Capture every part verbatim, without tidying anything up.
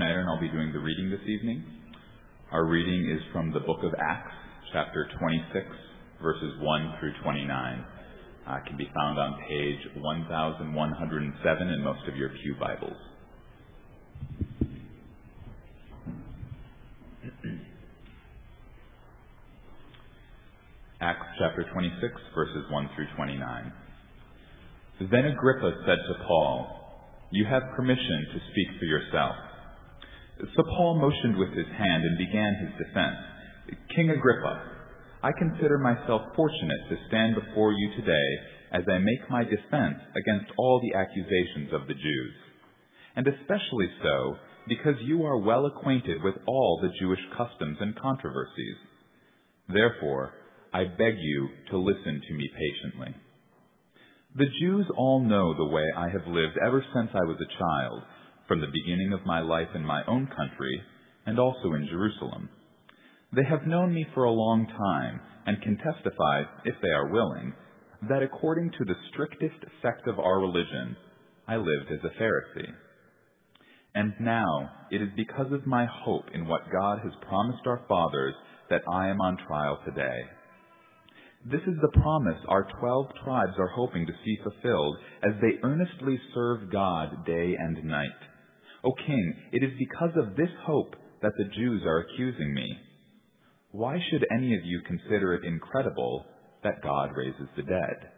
Schneider, and I'll be doing the reading this evening. Our reading is from the book of Acts, chapter twenty-six, verses one through twenty-nine. Uh, it can be found on page one thousand one hundred seven in most of your pew Bibles. Acts chapter twenty-six, verses one through twenty-nine. Then Agrippa said to Paul, "You have permission to speak for yourself." So Paul motioned with his hand and began his defense. "King Agrippa, I consider myself fortunate to stand before you today as I make my defense against all the accusations of the Jews, and especially so because you are well acquainted with all the Jewish customs and controversies. Therefore, I beg you to listen to me patiently. The Jews all know the way I have lived ever since I was a child, from the beginning of my life in my own country and also in Jerusalem. They have known me for a long time and can testify, if they are willing, that according to the strictest sect of our religion, I lived as a Pharisee. And now it is because of my hope in what God has promised our fathers that I am on trial today. This is the promise our twelve tribes are hoping to see fulfilled as they earnestly serve God day and night. O King, it is because of this hope that the Jews are accusing me. Why should any of you consider it incredible that God raises the dead?"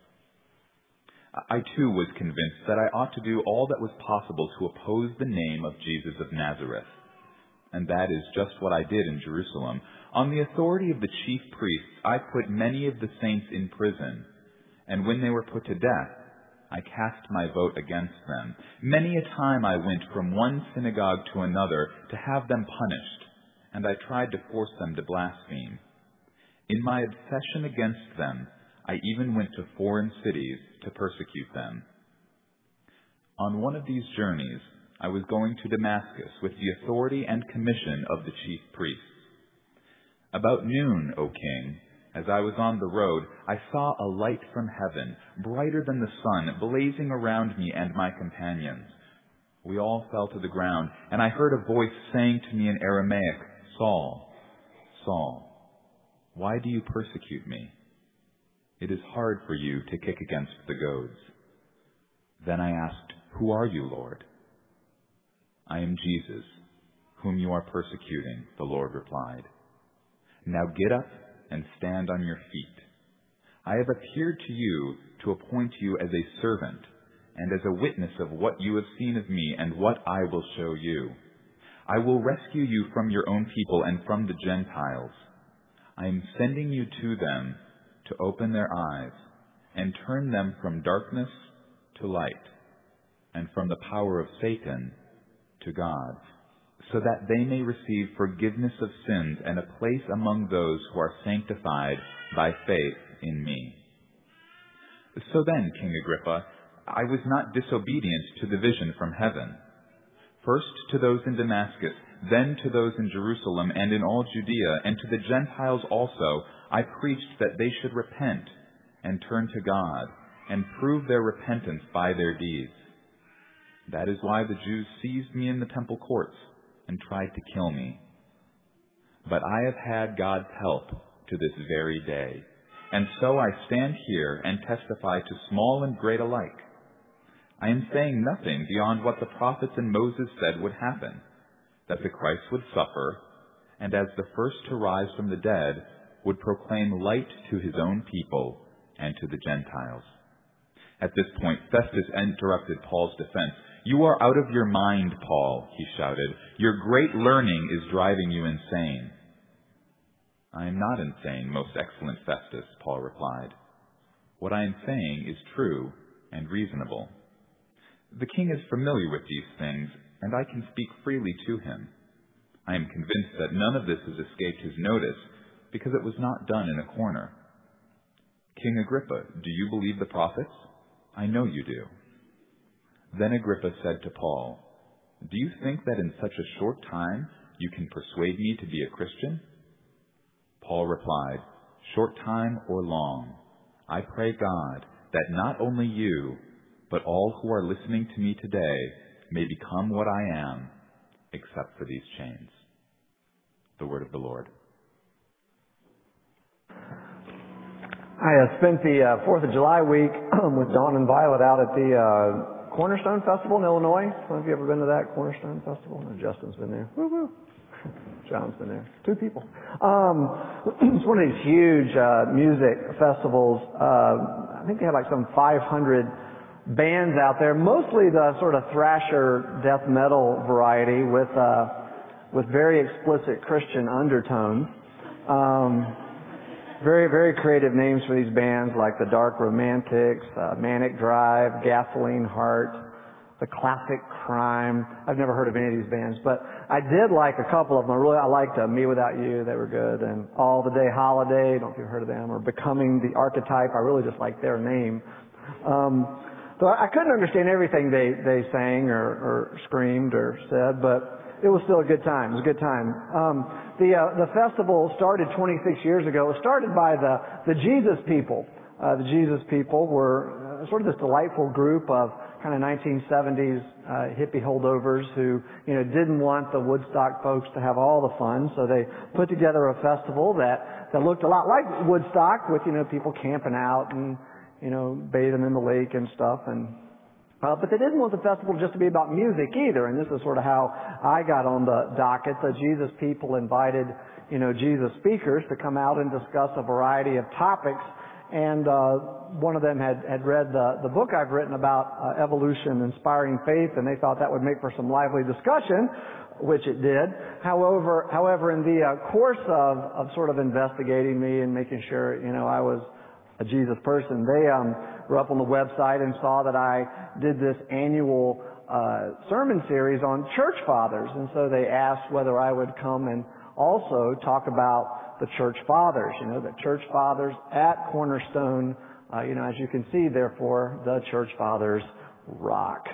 I too was convinced that I ought to do all that was possible to oppose the name of Jesus of Nazareth. And that is just what I did in Jerusalem. On the authority of the chief priests, I put many of the saints in prison, and when they were put to death, I cast my vote against them. Many a time I went from one synagogue to another to have them punished, and I tried to force them to blaspheme. In my obsession against them, I even went to foreign cities to persecute them. On one of these journeys, I was going to Damascus with the authority and commission of the chief priests. About noon, O King, as I was on the road, I saw a light from heaven, brighter than the sun, blazing around me and my companions. We all fell to the ground, and I heard a voice saying to me in Aramaic, "Saul, Saul, why do you persecute me? It is hard for you to kick against the goads." Then I asked, "Who are you, Lord?" "I am Jesus, whom you are persecuting," the Lord replied. "Now get up and stand on your feet. I have appeared to you to appoint you as a servant and as a witness of what you have seen of me and what I will show you. I will rescue you from your own people and from the Gentiles. I am sending you to them to open their eyes and turn them from darkness to light and from the power of Satan to God, so that they may receive forgiveness of sins and a place among those who are sanctified by faith in me." So then, King Agrippa, I was not disobedient to the vision from heaven. First to those in Damascus, then to those in Jerusalem and in all Judea, and to the Gentiles also, I preached that they should repent and turn to God and prove their repentance by their deeds. That is why the Jews seized me in the temple courts and tried to kill me. But I have had God's help to this very day, and so I stand here and testify to small and great alike. I am saying nothing beyond what the prophets and Moses said would happen, that the Christ would suffer, and as the first to rise from the dead, would proclaim light to his own people and to the Gentiles. At this point, Festus interrupted Paul's defense. "You are out of your mind, Paul," he shouted. "Your great learning is driving you insane." "I am not insane, most excellent Festus," Paul replied. "What I am saying is true and reasonable. The king is familiar with these things, and I can speak freely to him. I am convinced that none of this has escaped his notice, because it was not done in a corner. King Agrippa, do you believe the prophets? I know you do." Then Agrippa said to Paul, "Do you think that in such a short time you can persuade me to be a Christian?" Paul replied, "Short time or long, I pray God that not only you, but all who are listening to me today may become what I am, except for these chains. The word of the Lord. I uh, spent the uh, fourth of July week with Dawn and Violet out at the uh, Cornerstone Festival in Illinois. Some of you ever been to that Cornerstone Festival? No, Justin's been there. Woo-woo. John's been there. Two people. Um, it's one of these huge uh, music festivals. Uh, I think they had like some five hundred bands out there, mostly the sort of thrasher death metal variety with uh, with very explicit Christian undertones. Um, very, very creative names for these bands like the Dark Romantics, uh, Manic Drive, Gasoline Heart, the Classic Crime. I've never heard of any of these bands, but I did like a couple of them. I really, I liked uh, Me Without You. They were good. And All the Day Holiday. I don't know if you've heard of them. Or Becoming the Archetype. I really just liked their name. Um, so I couldn't understand everything they, they sang or, or screamed or said, but it was still a good time. It was a good time. Um, the uh, the festival started twenty-six years ago. It was started by the, the Jesus People. Uh, the Jesus People were uh, sort of this delightful group of kind of nineteen seventies uh, hippie holdovers who, you know, didn't want the Woodstock folks to have all the fun, so they put together a festival that, that looked a lot like Woodstock with, you know, people camping out and, you know, bathing in the lake and stuff. And uh, but they didn't want the festival just to be about music either, and this is sort of how I got on the docket. The Jesus People invited, you know, Jesus speakers to come out and discuss a variety of topics. And uh, one of them had, had read the, the book I've written about uh, evolution, inspiring faith, and they thought that would make for some lively discussion, which it did. However, however, in the uh, course of, of sort of investigating me and making sure, you know, I was a Jesus person, they um, were up on the website and saw that I did this annual uh, sermon series on church fathers, and so they asked whether I would come and also talk about the church fathers, you know, the church fathers at Cornerstone, uh, you know, as you can see, therefore, the church fathers rock.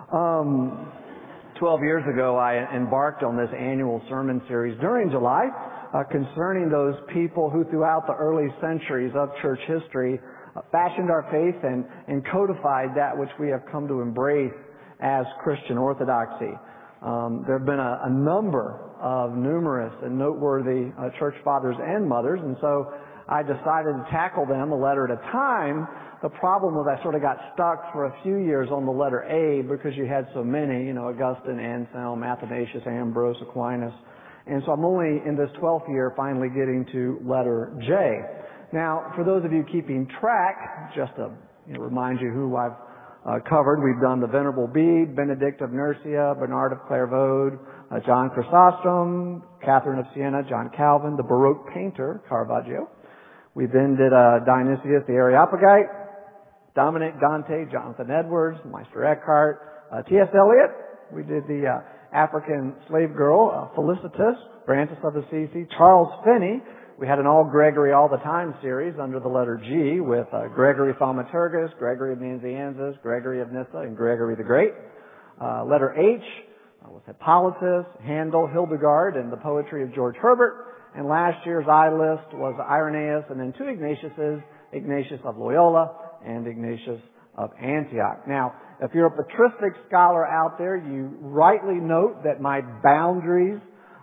Um, Twelve years ago, I embarked on this annual sermon series during July uh, concerning those people who throughout the early centuries of church history uh, fashioned our faith and, and codified that which we have come to embrace as Christian orthodoxy. Um, there have been a, a number of numerous and noteworthy uh, church fathers and mothers, and so I decided to tackle them a letter at a time. The problem was I sort of got stuck for a few years on the letter A because you had so many, you know, Augustine, Anselm, Athanasius, Ambrose, Aquinas. And so I'm only in this twelfth year finally getting to letter J. Now, for those of you keeping track, just to you know, remind you who I've Uh, covered. We've done the Venerable Bede, Benedict of Nursia, Bernard of Clairvaux, uh, John Chrysostom, Catherine of Siena, John Calvin, the Baroque painter, Caravaggio. We then did uh, Dionysius the Areopagite, Dominic Dante, Jonathan Edwards, Meister Eckhart, uh, T S Eliot. We did the uh, African slave girl, uh, Felicitas, Francis of Assisi, Charles Finney. We had an All Gregory All the Time series under the letter G with uh, Gregory Thaumaturgus, Gregory of Nazianzus, Gregory of Nyssa, and Gregory the Great. Uh, letter H uh, was Hippolytus, Handel, Hildegard, and the poetry of George Herbert. And last year's I list was Irenaeus, and then two Ignatiuses, Ignatius of Loyola and Ignatius of Antioch. Now, if you're a patristic scholar out there, you rightly note that my boundaries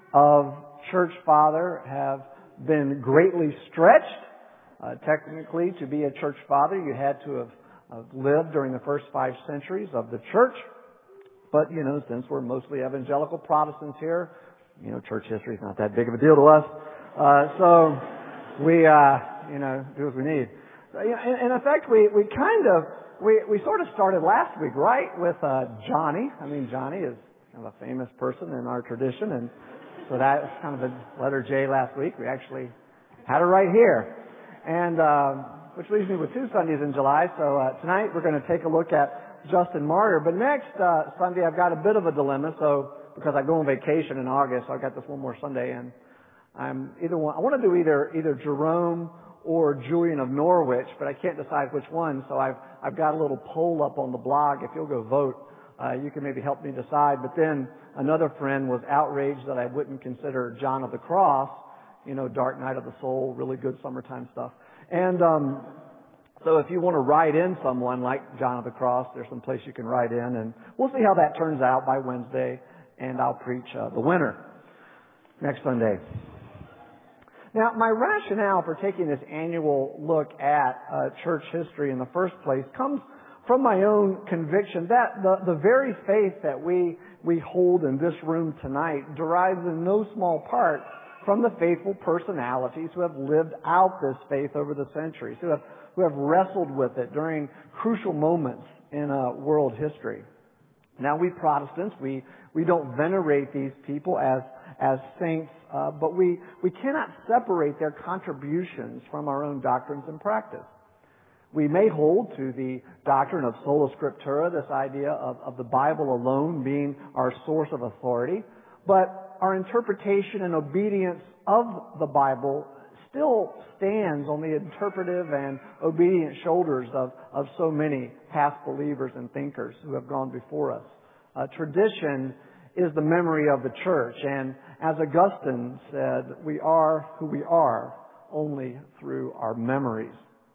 of church father have been greatly stretched. Uh, technically, to be a church father, you had to have, have lived during the first five centuries of the church. But, you know, since we're mostly evangelical Protestants here, you know, church history is not that big of a deal to us. Uh, so we, uh, you know, do what we need. So, you know, in, in effect, we, we kind of, we, we sort of started last week, right, with uh, Johnny. I mean, Johnny is kind of a famous person in our tradition, and so that was kind of the letter J last week. We actually had it right here. And, uh, which leaves me with two Sundays in July. So, uh, tonight we're going to take a look at Justin Martyr. But next, uh, Sunday I've got a bit of a dilemma. So, because I go on vacation in August, so I've got this one more Sunday and I'm either one, I want to do either, either Jerome or Julian of Norwich, but I can't decide which one. So I've, I've got a little poll up on the blog. If you'll go vote, Uh, you can maybe help me decide. But then another friend was outraged that I wouldn't consider John of the Cross, you know, Dark Night of the Soul, really good summertime stuff. And um, so if you want to write in someone like John of the Cross, there's some place you can write in, and we'll see how that turns out by Wednesday. and I'll preach uh, the winner next Sunday. Now, my rationale for taking this annual look at uh, church history in the first place comes from my own conviction that the, the very faith that we, we hold in this room tonight derives in no small part from the faithful personalities who have lived out this faith over the centuries, who have, who have wrestled with it during crucial moments in uh, world history. Now, we Protestants, we, we don't venerate these people as, as saints, uh, but we, we cannot separate their contributions from our own doctrines and practice. We may hold to the doctrine of sola scriptura, this idea of, of the Bible alone being our source of authority, but our interpretation and obedience of the Bible still stands on the interpretive and obedient shoulders of, of so many past believers and thinkers who have gone before us. Uh, tradition is the memory of the church, and as Augustine said, we are who we are only through our memories.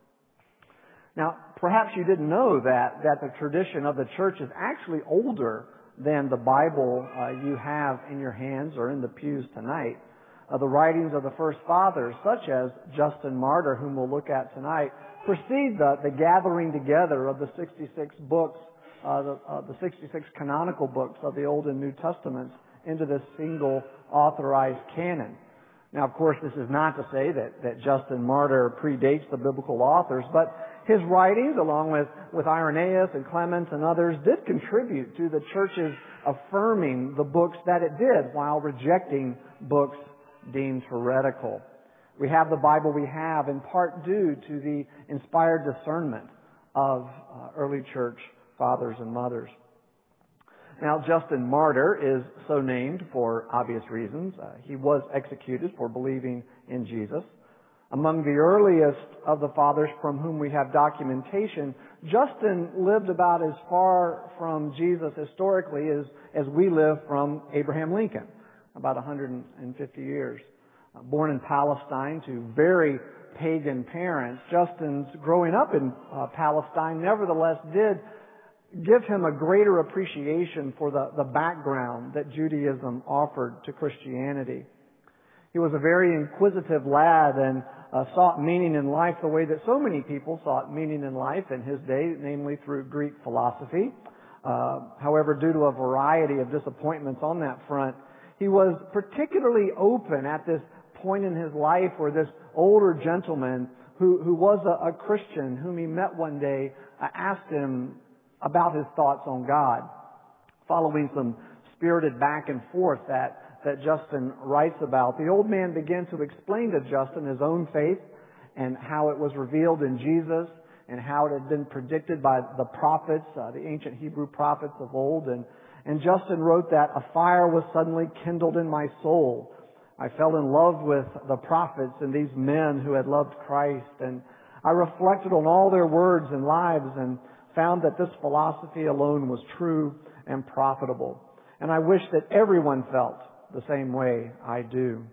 Now, perhaps you didn't know that, that the tradition of the church is actually older than the Bible uh, you have in your hands or in the pews tonight. Uh, the writings of the first fathers, such as Justin Martyr, whom we'll look at tonight, precede the, the gathering together of the sixty-six books, uh, the, uh, the sixty-six canonical books of the Old and New Testaments into this single authorized canon. Now, of course, this is not to say that, that Justin Martyr predates the biblical authors, but his writings, along with, with Irenaeus and Clement and others, did contribute to the church's affirming the books that it did while rejecting books deemed heretical. We have the Bible we have in part due to the inspired discernment of uh, early church fathers and mothers. Now, Justin Martyr is so named for obvious reasons. Uh, he was executed for believing in Jesus. Among the earliest of the fathers from whom we have documentation, Justin lived about as far from Jesus historically as, as we live from Abraham Lincoln, about one hundred fifty years. Uh, born in Palestine to very pagan parents, Justin's growing up in uh, Palestine nevertheless did give him a greater appreciation for the, the background that Judaism offered to Christianity. He was a very inquisitive lad and uh, sought meaning in life the way that so many people sought meaning in life in his day, namely through Greek philosophy. Uh, however, due to a variety of disappointments on that front, he was particularly open at this point in his life where this older gentleman who, who was a, a Christian whom he met one day uh, asked him about his thoughts on God. Following some spirited back and forth that that Justin writes about, the old man began to explain to Justin his own faith and how it was revealed in Jesus and how it had been predicted by the prophets, uh, the ancient Hebrew prophets of old. And, and Justin wrote that a fire was suddenly kindled in my soul. I fell in love with the prophets and these men who had loved Christ. And I reflected on all their words and lives and found that this philosophy alone was true and profitable. And I wish that everyone felt the same way I do.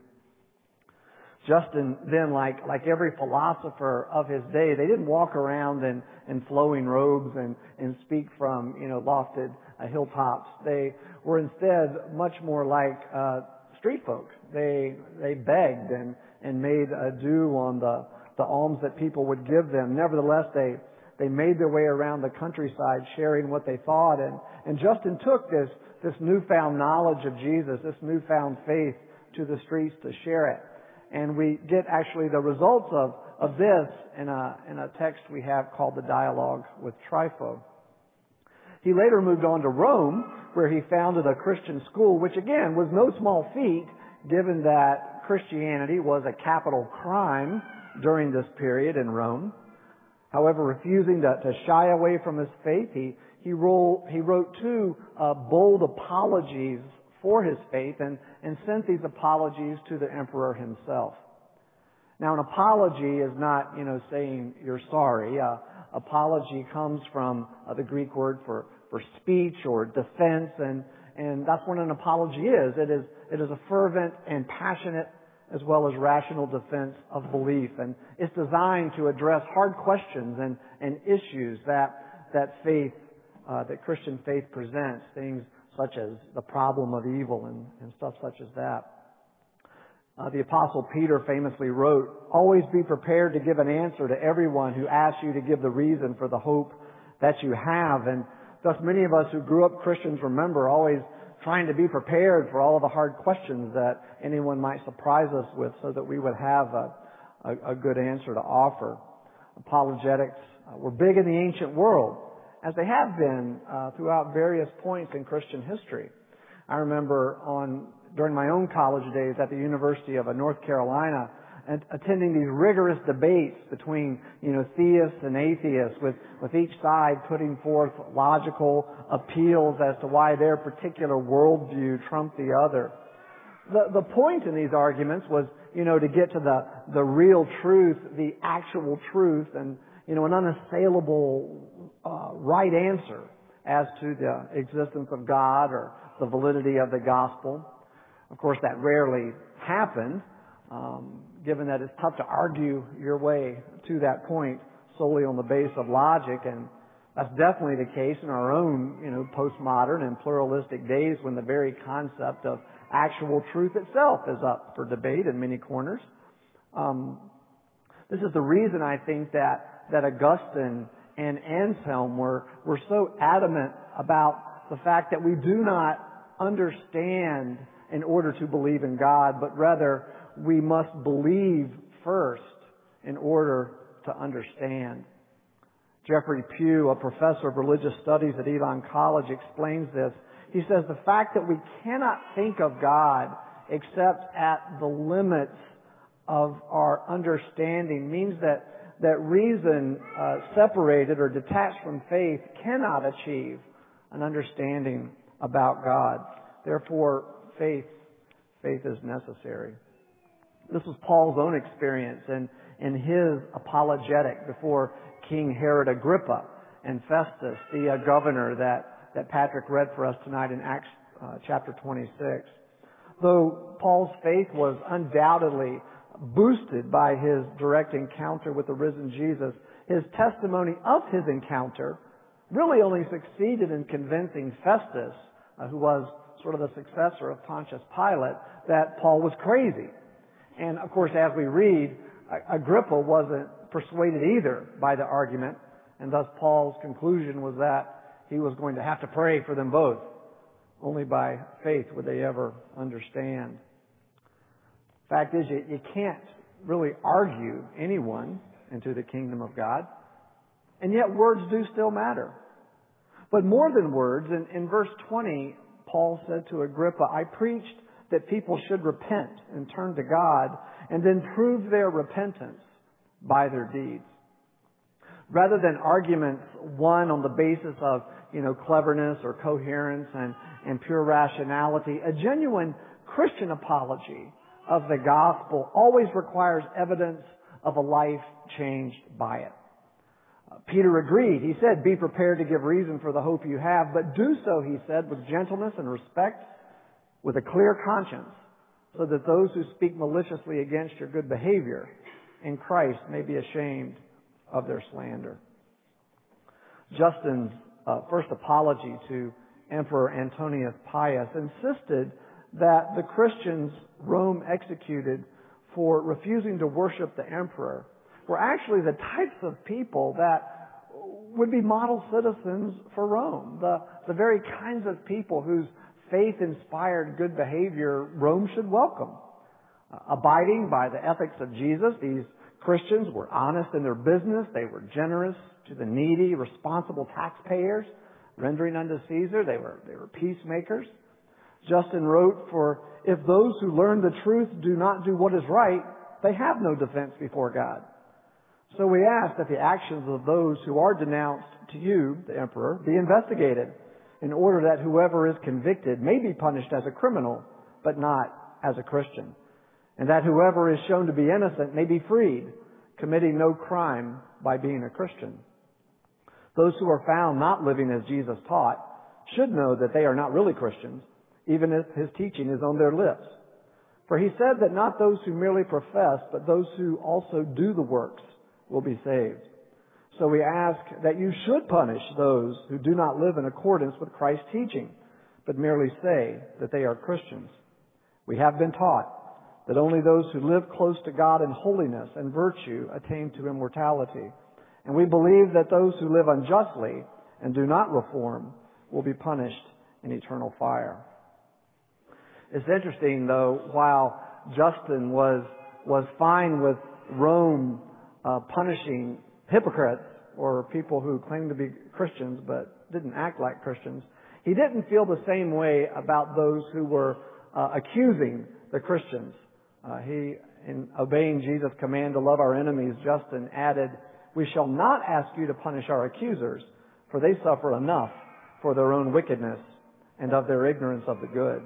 Justin then, like, like every philosopher of his day, they didn't walk around in, in flowing robes and, and speak from, you know, lofted uh, hilltops. They were instead much more like uh, street folk. They they begged and, and made a due on the, the alms that people would give them. Nevertheless, they they made their way around the countryside sharing what they thought. And, and Justin took this this newfound knowledge of Jesus, this newfound faith to the streets to share it. And we get actually the results of, of this in a, in a text we have called the Dialogue with Trypho. He later moved on to Rome, where he founded a Christian school, which again was no small feat, given that Christianity was a capital crime during this period in Rome. However, refusing to, to shy away from his faith, he He, roll, he wrote two uh, bold apologies for his faith and, and sent these apologies to the emperor himself. Now, an apology is not, you know, saying you're sorry. Uh, apology comes from uh, the Greek word for, for speech or defense, and, and that's what an apology is. It is it is a fervent and passionate as well as rational defense of belief, and it's designed to address hard questions and, and issues that that faith Uh, that Christian faith presents, things such as the problem of evil and, and stuff such as that. Uh, the Apostle Peter famously wrote, "Always be prepared to give an answer to everyone who asks you to give the reason for the hope that you have." And thus many of us who grew up Christians remember always trying to be prepared for all of the hard questions that anyone might surprise us with so that we would have a, a, a good answer to offer. Apologetics uh, were big in the ancient world, as they have been uh, throughout various points in Christian history. I remember on during my own college days at the University of North Carolina, and attending these rigorous debates between, you know, theists and atheists, with, with each side putting forth logical appeals as to why their particular worldview trumped the other. The, the point in these arguments was, you know, to get to the, the real truth, the actual truth, and, you know, an unassailable uh, right answer as to the existence of God or the validity of the gospel. Of course, that rarely happened, um, given that it's tough to argue your way to that point solely on the basis of logic, and that's definitely the case in our own, you know, postmodern and pluralistic days when the very concept of actual truth itself is up for debate in many corners. Um, this is the reason I think that that Augustine and Anselm were were so adamant about the fact that we do not understand in order to believe in God, but rather we must believe first in order to understand. Jeffrey Pugh, a professor of religious studies at Elon College, explains this. He says the fact that we cannot think of God except at the limits of our understanding means that, that reason uh, separated or detached from faith cannot achieve an understanding about God. Therefore, faith, faith is necessary. This was Paul's own experience in, in his apologetic before King Herod Agrippa and Festus, the uh, governor that, that Patrick read for us tonight in Acts uh, chapter twenty-six. Though Paul's faith was undoubtedly boosted by his direct encounter with the risen Jesus, his testimony of his encounter really only succeeded in convincing Festus, uh, who was sort of the successor of Pontius Pilate, that Paul was crazy. And of course, as we read, Agrippa wasn't persuaded either by the argument, and thus Paul's conclusion was that he was going to have to pray for them both. Only by faith would they ever understand. Fact is, you, you can't really argue anyone into the kingdom of God, and yet words do still matter. But more than words, in, in verse twenty, Paul said to Agrippa, "I preached that people should repent and turn to God and then prove their repentance by their deeds." Rather than arguments won on the basis of, you know, cleverness or coherence and, and pure rationality, a genuine Christian apology of the gospel always requires evidence of a life changed by it. Uh, Peter agreed. He said, "Be prepared to give reason for the hope you have, but do so," he said, "with gentleness and respect, with a clear conscience, so that those who speak maliciously against your good behavior in Christ may be ashamed of their slander." Justin's uh, first apology to Emperor Antonius Pius insisted that the Christians Rome executed for refusing to worship the emperor were actually the types of people that would be model citizens for Rome, the, the very kinds of people whose faith-inspired good behavior Rome should welcome. Uh, abiding by the ethics of Jesus, these Christians were honest in their business. They were generous to the needy, responsible taxpayers, rendering unto Caesar. They were, they were peacemakers. Justin wrote, "For if those who learn the truth do not do what is right, they have no defense before God. So we ask that the actions of those who are denounced to you, the emperor, be investigated, in order that whoever is convicted may be punished as a criminal, but not as a Christian, and that whoever is shown to be innocent may be freed, committing no crime by being a Christian. Those who are found not living as Jesus taught should know that they are not really Christians, even if his teaching is on their lips. For he said that not those who merely profess, but those who also do the works will be saved. So we ask that you should punish those who do not live in accordance with Christ's teaching, but merely say that they are Christians. We have been taught that only those who live close to God in holiness and virtue attain to immortality. And we believe that those who live unjustly and do not reform will be punished in eternal fire. It's interesting, though, while Justin was was fine with Rome uh, punishing hypocrites or people who claimed to be Christians but didn't act like Christians, he didn't feel the same way about those who were uh, accusing the Christians. Uh, he, in obeying Jesus' command to love our enemies, Justin added, "We shall not ask you to punish our accusers, for they suffer enough for their own wickedness and of their ignorance of the good."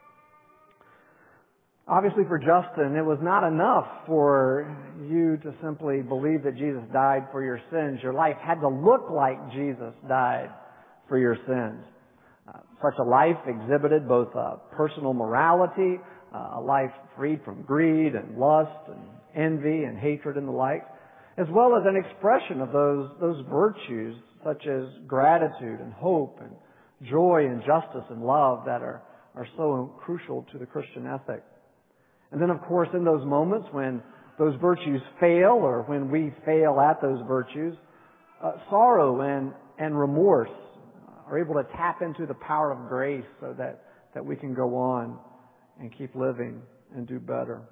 Obviously for Justin, it was not enough for you to simply believe that Jesus died for your sins. Your life had to look like Jesus died for your sins. Uh, such a life exhibited both uh, personal morality, uh, a life freed from greed and lust and envy and hatred and the like, as well as an expression of those, those virtues such as gratitude and hope and joy and justice and love that are, are so crucial to the Christian ethic. And then, of course, in those moments when those virtues fail or when we fail at those virtues, uh, sorrow and, and remorse are able to tap into the power of grace so that, that we can go on and keep living and do better.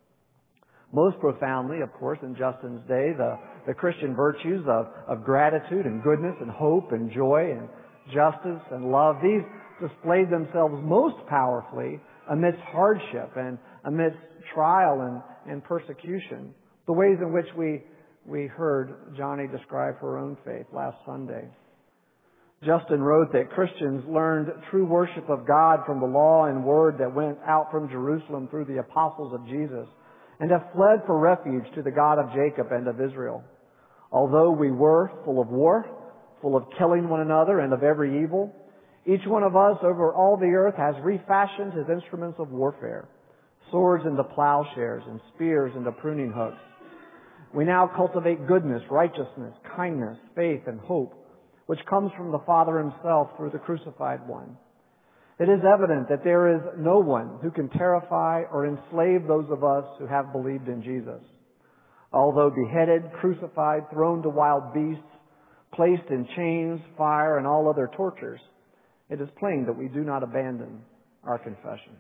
Most profoundly, of course, in Justin's day, the, the Christian virtues of, of gratitude and goodness and hope and joy and justice and love, these displayed themselves most powerfully amidst hardship and amidst trial and, and persecution. The ways in which we, we heard Johnny describe her own faith last Sunday. Justin wrote that Christians learned true worship of God from the law and word that went out from Jerusalem through the apostles of Jesus, and have fled for refuge to the God of Jacob and of Israel. Although we were full of war, full of killing one another and of every evil, each one of us over all the earth has refashioned his instruments of warfare, swords into plowshares and spears into pruning hooks. We now cultivate goodness, righteousness, kindness, faith, and hope, which comes from the Father himself through the crucified one. It is evident that there is no one who can terrify or enslave those of us who have believed in Jesus. Although beheaded, crucified, thrown to wild beasts, placed in chains, fire, and all other tortures, it is plain that we do not abandon our confession.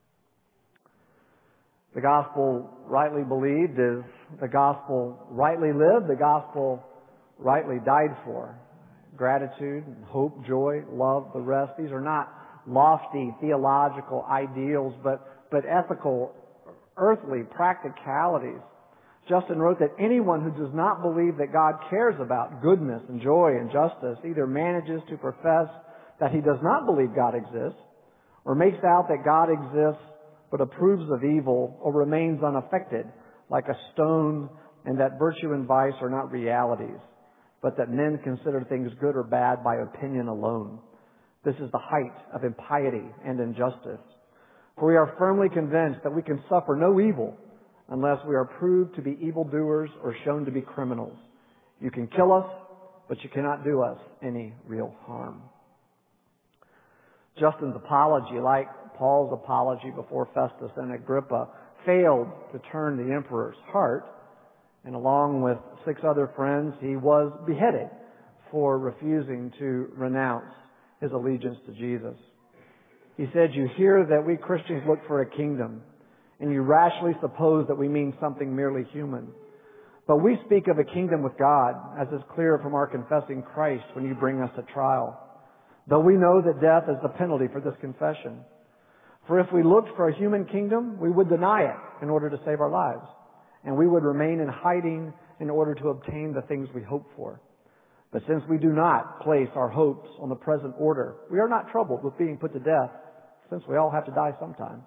The gospel rightly believed is the gospel rightly lived, the gospel rightly died for. Gratitude, hope, joy, love, the rest, these are not lofty theological ideals, but, but ethical, earthly practicalities. Justin wrote that anyone who does not believe that God cares about goodness and joy and justice either manages to profess that he does not believe God exists, or makes out that God exists but approves of evil, or remains unaffected like a stone, and that virtue and vice are not realities, but that men consider things good or bad by opinion alone. This is the height of impiety and injustice. For we are firmly convinced that we can suffer no evil unless we are proved to be evildoers or shown to be criminals. You can kill us, but you cannot do us any real harm. Justin's apology, like Paul's apology before Festus and Agrippa, failed to turn the emperor's heart, and along with six other friends, he was beheaded for refusing to renounce his allegiance to Jesus. He said, "You hear that we Christians look for a kingdom, and you rashly suppose that we mean something merely human. But we speak of a kingdom with God, as is clear from our confessing Christ when you bring us to trial. Though we know that death is the penalty for this confession. For if we looked for a human kingdom, we would deny it in order to save our lives, and we would remain in hiding in order to obtain the things we hope for. But since we do not place our hopes on the present order, we are not troubled with being put to death, since we all have to die sometime."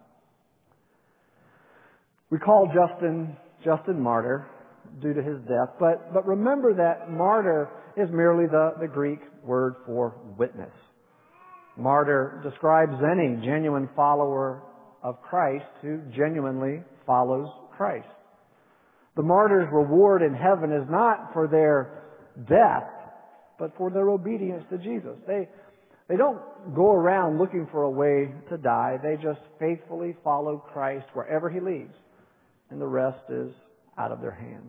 We call Justin Justin martyr due to his death, but, but remember that martyr is merely the, the Greek word for witness. Martyr describes any genuine follower of Christ who genuinely follows Christ. The martyr's reward in heaven is not for their death, but for their obedience to Jesus. They, They don't go around looking for a way to die. They just faithfully follow Christ wherever He leads, and the rest is out of their hands.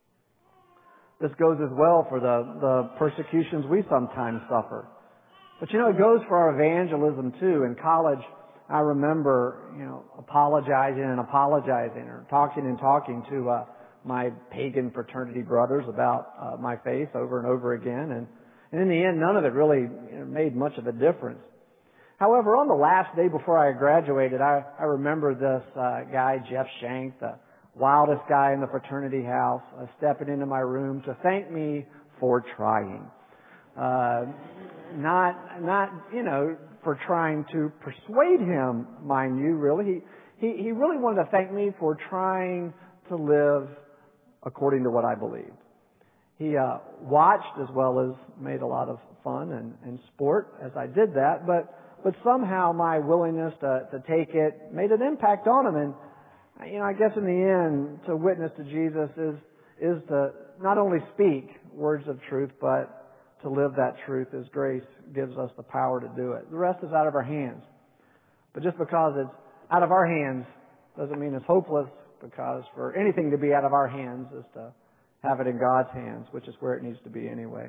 This goes as well for the, the persecutions we sometimes suffer. But you know, it goes for our evangelism too. In college, I remember, you know, apologizing and apologizing or talking and talking to uh, my pagan fraternity brothers about uh, my faith over and over again. And, and in the end, none of it really you know, made much of a difference. However, on the last day before I graduated, I, I remember this uh, guy, Jeff Shank, the wildest guy in the fraternity house, uh, stepping into my room to thank me for trying. Uh, not, not, you know, for trying to persuade him, mind you, really. He, he, he really wanted to thank me for trying to live according to what I believed. He, uh, watched as well as made a lot of fun and, and sport as I did that, but, but somehow my willingness to, to take it made an impact on him. And, you know, I guess in the end, to witness to Jesus is, is to not only speak words of truth, but to live that truth as grace gives us the power to do it. The rest is out of our hands. But just because it's out of our hands doesn't mean it's hopeless, because for anything to be out of our hands is to have it in God's hands, which is where it needs to be anyway.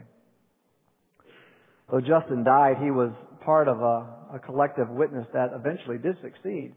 Though Justin died, he was part of a, a collective witness that eventually did succeed.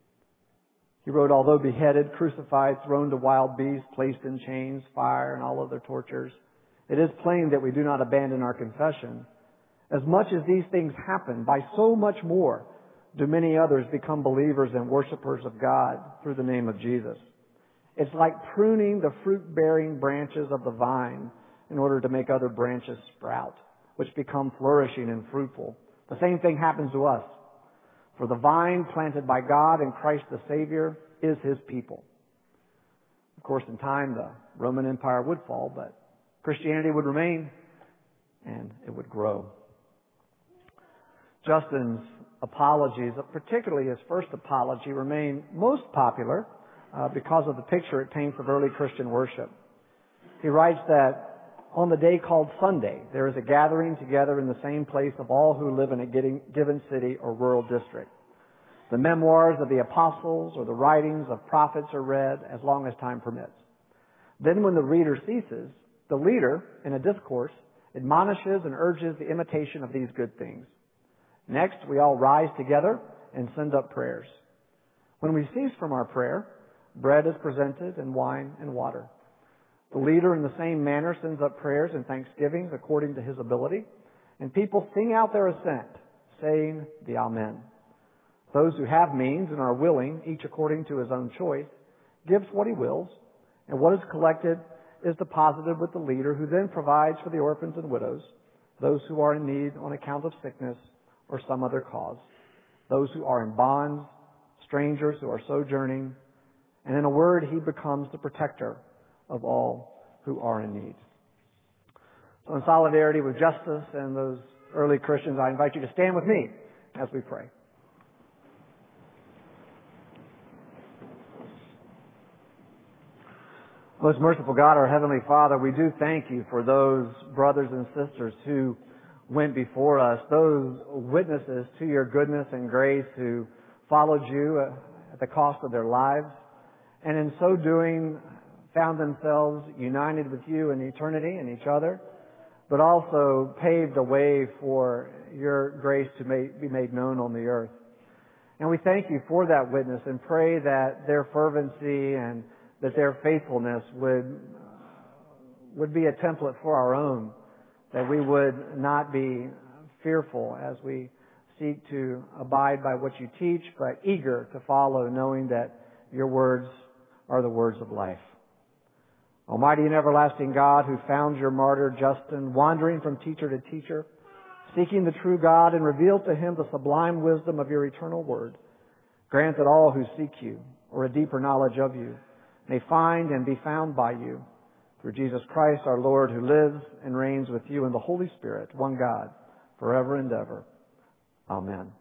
He wrote, although beheaded, crucified, thrown to wild beasts, placed in chains, fire, and all other tortures, it is plain that we do not abandon our confession. As much as these things happen, by so much more do many others become believers and worshipers of God through the name of Jesus. It's like pruning the fruit-bearing branches of the vine in order to make other branches sprout, which become flourishing and fruitful. The same thing happens to us. For the vine planted by God and Christ the Savior is His people. Of course, in time, the Roman Empire would fall, but Christianity would remain, and it would grow. Justin's apologies, particularly his first apology, remain most popular uh, because of the picture it paints of early Christian worship. He writes that on the day called Sunday, there is a gathering together in the same place of all who live in a given city or rural district. The memoirs of the apostles or the writings of prophets are read as long as time permits. Then when the reader ceases, the leader, in a discourse, admonishes and urges the imitation of these good things. Next, we all rise together and send up prayers. When we cease from our prayer, bread is presented and wine and water. The leader, in the same manner, sends up prayers and thanksgivings according to his ability, and people sing out their assent, saying the Amen. Those who have means and are willing, each according to his own choice, gives what he wills, and what is collected is deposited with the leader, who then provides for the orphans and widows, those who are in need on account of sickness or some other cause, those who are in bonds, strangers who are sojourning, and in a word, he becomes the protector of all who are in need. So in solidarity with Justus and those early Christians, I invite you to stand with me as we pray. Most merciful God, our Heavenly Father, we do thank you for those brothers and sisters who went before us, those witnesses to your goodness and grace who followed you at the cost of their lives, and in so doing found themselves united with you in eternity and each other, but also paved a way for your grace to be made known on the earth. And we thank you for that witness and pray that their fervency and that their faithfulness would would be a template for our own, that we would not be fearful as we seek to abide by what you teach, but eager to follow, knowing that your words are the words of life. Almighty and everlasting God, who found your martyr Justin wandering from teacher to teacher, seeking the true God, and revealed to him the sublime wisdom of your eternal word, grant that all who seek you, or a deeper knowledge of you, may find and be found by you, through Jesus Christ our Lord, who lives and reigns with you in the Holy Spirit, one God, forever and ever. Amen.